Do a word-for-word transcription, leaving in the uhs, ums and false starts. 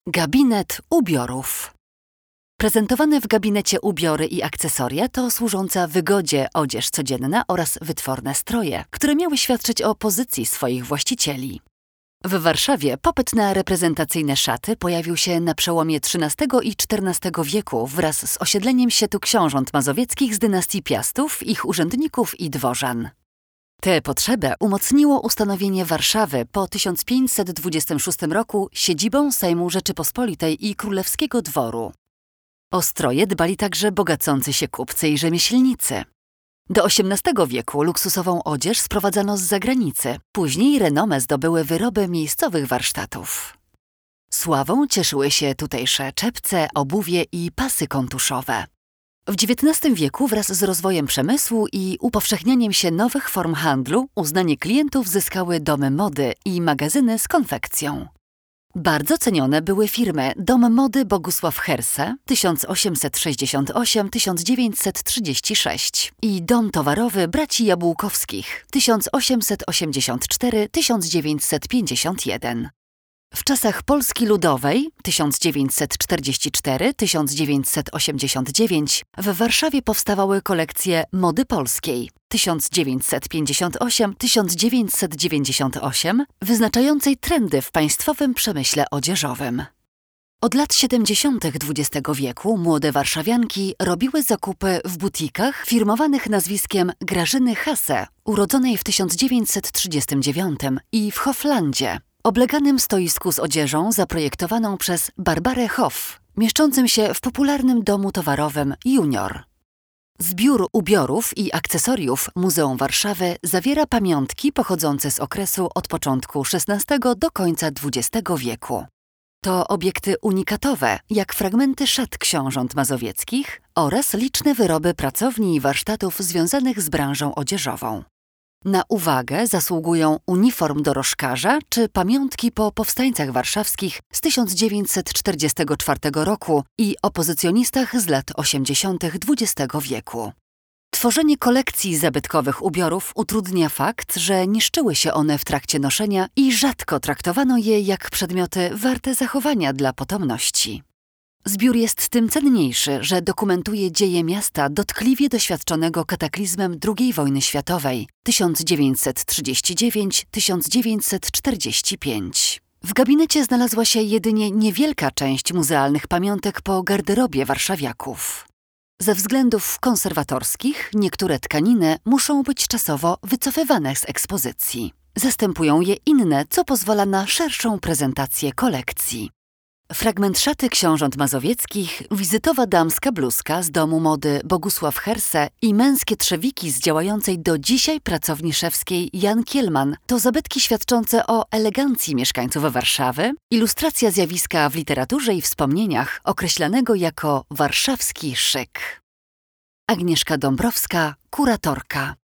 Gabinet ubiorów. Prezentowane w gabinecie ubiory i akcesoria to służąca wygodzie odzież codzienna oraz wytworne stroje, które miały świadczyć o pozycji swoich właścicieli. W Warszawie popyt na reprezentacyjne szaty pojawił się na przełomie trzynastego i czternastego wieku wraz z osiedleniem się tu książąt mazowieckich z dynastii Piastów, ich urzędników i dworzan. Tę potrzebę umocniło ustanowienie Warszawy po tysiąc pięćset dwudziestym szóstym roku siedzibą Sejmu Rzeczypospolitej i Królewskiego Dworu. O stroje dbali także bogacący się kupcy i rzemieślnicy. Do osiemnastego wieku luksusową odzież sprowadzano z zagranicy, później renomę zdobyły wyroby miejscowych warsztatów. Sławą cieszyły się tutejsze czepce, obuwie i pasy kontuszowe. W dziewiętnastym wieku wraz z rozwojem przemysłu i upowszechnianiem się nowych form handlu uznanie klientów zyskały domy mody i magazyny z konfekcją. Bardzo cenione były firmy Dom Mody Bogusław Herse tysiąc osiemset sześćdziesiąt osiem do tysiąc dziewięćset trzydzieści sześć i Dom Towarowy Braci Jabłkowskich tysiąc osiemset osiemdziesiąt cztery do tysiąc dziewięćset pięćdziesiąt jeden. W czasach Polski Ludowej tysiąc dziewięćset czterdzieści cztery do tysiąc dziewięćset osiemdziesiąt dziewięć w Warszawie powstawały kolekcje mody polskiej tysiąc dziewięćset pięćdziesiąt osiem do tysiąc dziewięćset dziewięćdziesiąt osiem, wyznaczającej trendy w państwowym przemyśle odzieżowym. Od lat siedemdziesiątych dwudziestego wieku młode warszawianki robiły zakupy w butikach firmowanych nazwiskiem Grażyny Hasse, urodzonej w tysiąc dziewięćset trzydziestym dziewiątym i w Hoflandzie, obleganym stoisku z odzieżą zaprojektowaną przez Barbarę Hoff, mieszczącym się w popularnym domu towarowym Junior. Zbiór ubiorów i akcesoriów Muzeum Warszawy zawiera pamiątki pochodzące z okresu od początku szesnastego do końca dwudziestego wieku. To obiekty unikatowe, jak fragmenty szat książąt mazowieckich oraz liczne wyroby pracowni i warsztatów związanych z branżą odzieżową. Na uwagę zasługują uniform dorożkarza czy pamiątki po powstańcach warszawskich z tysiąc dziewięćset czterdziestego czwartego roku i opozycjonistach z lat osiemdziesiątych dwudziestego wieku. Tworzenie kolekcji zabytkowych ubiorów utrudnia fakt, że niszczyły się one w trakcie noszenia i rzadko traktowano je jak przedmioty warte zachowania dla potomności. Zbiór jest tym cenniejszy, że dokumentuje dzieje miasta dotkliwie doświadczonego kataklizmem drugiej wojny światowej tysiąc dziewięćset trzydziesty dziewiąty do tysiąc dziewięćset czterdziestego piątego. W gabinecie znalazła się jedynie niewielka część muzealnych pamiątek po garderobie warszawiaków. Ze względów konserwatorskich niektóre tkaniny muszą być czasowo wycofywane z ekspozycji. Zastępują je inne, co pozwala na szerszą prezentację kolekcji. Fragment szaty książąt mazowieckich, wizytowa damska bluzka z domu mody Bogusław Herse i męskie trzewiki z działającej do dzisiaj pracowni szewskiej Jan Kielman to zabytki świadczące o elegancji mieszkańców Warszawy, ilustracja zjawiska w literaturze i wspomnieniach określanego jako warszawski szyk. Agnieszka Dąbrowska, kuratorka.